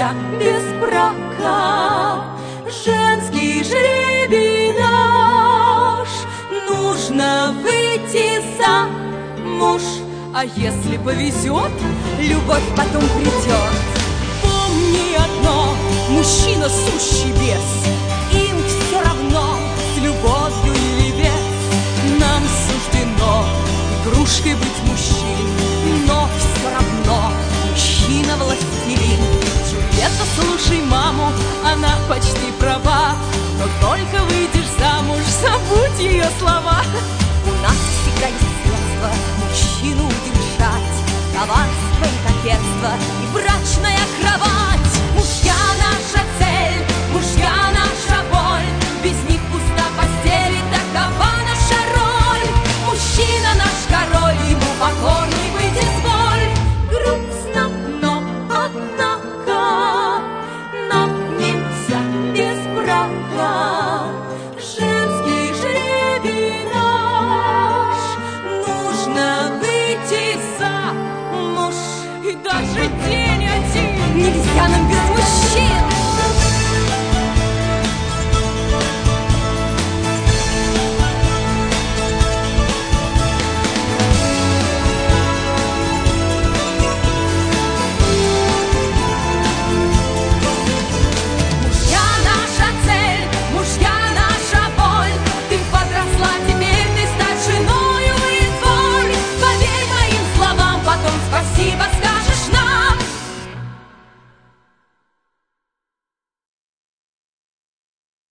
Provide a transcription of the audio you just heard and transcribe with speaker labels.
Speaker 1: брак без брака. Женский жребий наш, нужно выйти замуж. А если повезет, любовь потом придет. Помни одно, мужчина сущий бес, им все равно, с любовью или без. Нам суждено игрушкой быть мужчин, но все равно мужчина властелин. Джульетта, слушай маму, она почти права, но только выйдешь замуж, забудь ее слова. У нас всегда есть средства мужчину удержать, коварство и кокетство